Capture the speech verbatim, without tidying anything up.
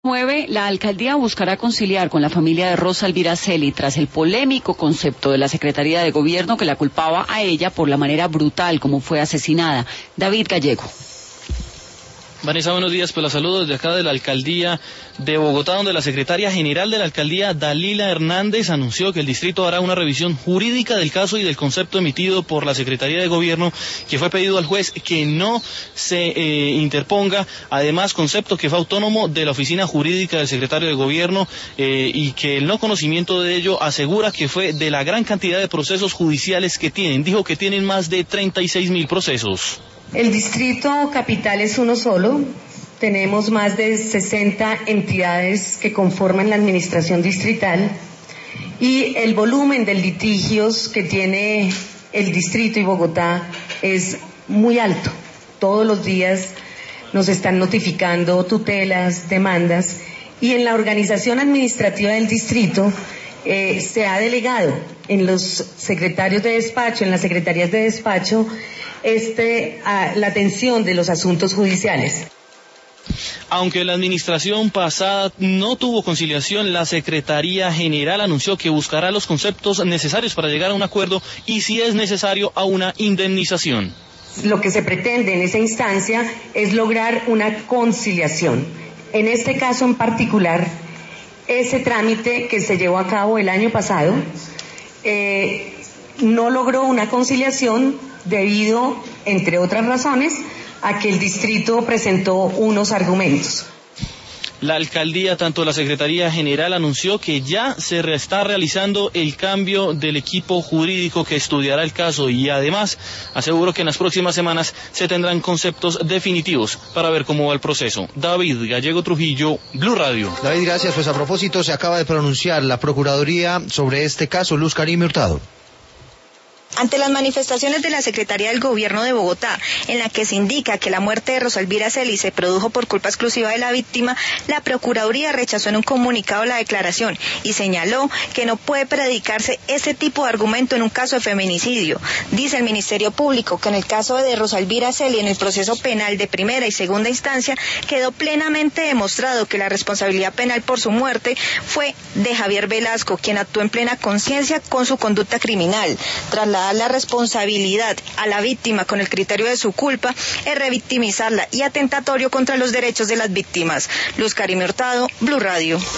nueve, la alcaldía buscará conciliar con la familia de Rosa Elvira Celi tras el polémico concepto de la Secretaría de Gobierno que la culpaba a ella por la manera brutal como fue asesinada. David Gallego. Vanessa, buenos días, pues la saludo desde acá de la Alcaldía de Bogotá, donde la secretaria general de la Alcaldía, Dalila Hernández, anunció que el distrito hará una revisión jurídica del caso y del concepto emitido por la Secretaría de Gobierno, que fue pedido al juez que no se eh, interponga, además concepto que fue autónomo de la Oficina Jurídica del Secretario de Gobierno eh, y que el no conocimiento de ello asegura que fue de la gran cantidad de procesos judiciales que tienen. Dijo que tienen más de treinta y seis mil procesos. El distrito capital es uno solo, tenemos más de sesenta entidades que conforman la administración distrital y el volumen de litigios que tiene el distrito y Bogotá es muy alto. Todos los días nos están notificando tutelas, demandas, y en la organización administrativa del distrito eh, se ha delegado en los secretarios de despacho, en las secretarías de despacho, Este, a la atención de los asuntos judiciales. Aunque la administración pasada no tuvo conciliación, la Secretaría General anunció que buscará los conceptos necesarios para llegar a un acuerdo y, si es necesario, a una indemnización. Lo que se pretende en esa instancia es lograr una conciliación. En este caso en particular, ese trámite que se llevó a cabo el año pasado eh, no logró una conciliación debido, entre otras razones, a que el distrito presentó unos argumentos. La alcaldía, tanto la Secretaría General, anunció que ya se está realizando el cambio del equipo jurídico que estudiará el caso y además aseguró que en las próximas semanas se tendrán conceptos definitivos para ver cómo va el proceso. David Gallego Trujillo, Blue Radio. David, gracias. Pues a propósito, se acaba de pronunciar la Procuraduría sobre este caso. Luz Karime Hurtado. Ante las manifestaciones de la Secretaría del Gobierno de Bogotá, en la que se indica que la muerte de Rosa Elvira Celi se produjo por culpa exclusiva de la víctima, la Procuraduría rechazó en un comunicado la declaración y señaló que no puede predicarse ese tipo de argumento en un caso de feminicidio. Dice el Ministerio Público que en el caso de Rosa Elvira Celi, en el proceso penal de primera y segunda instancia, quedó plenamente demostrado que la responsabilidad penal por su muerte fue de Javier Velasco, quien actuó en plena conciencia con su conducta criminal. Tras la la responsabilidad a la víctima con el criterio de su culpa es revictimizarla y atentatorio contra los derechos de las víctimas. Luz Karime Hurtado, Blue Radio.